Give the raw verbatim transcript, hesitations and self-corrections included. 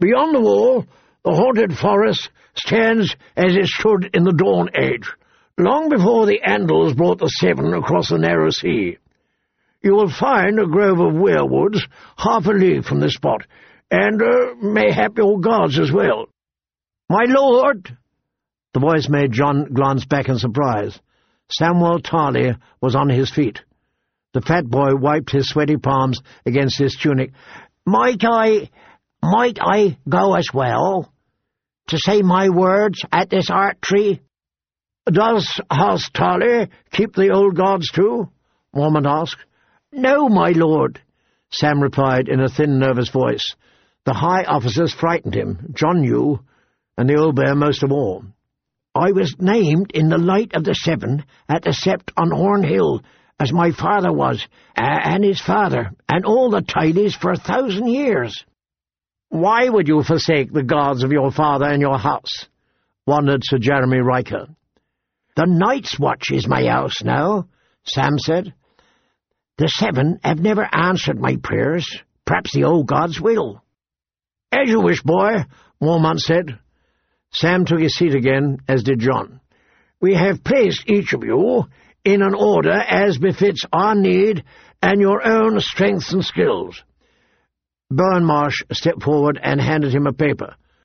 Beyond the wall, the haunted forest stands as it stood in the Dawn Age, long before the Andals brought the Seven across the narrow sea. You will find a grove of weirwoods half a league from this spot, and uh, mayhap your guards as well." "My lord!" The voice made John glance back in surprise. Samwell Tarly was on his feet. The fat boy wiped his sweaty palms against his tunic. "Might I... might I go as well? To say my words at this archery?" "Does House Tarly keep the old gods too?" Mormont asked. "No, my lord," Sam replied in a thin, nervous voice. The high officers frightened him, John knew, and the old bear most of all. "I was named in the Light of the Seven at the Sept on Horn Hill, as my father was, uh, and his father, and all the Tyleys for a thousand years." "Why would you forsake the gods of your father and your house?" wondered Sir Jeremy Riker. "The Night's Watch is my house now," Sam said. "The Seven have never answered my prayers. Perhaps the old gods will." "As you wish, boy," Mormont said. Sam took his seat again, as did John. "We have placed each of you in an order as befits our need and your own strengths and skills." Bowen Marsh stepped forward and handed him a paper.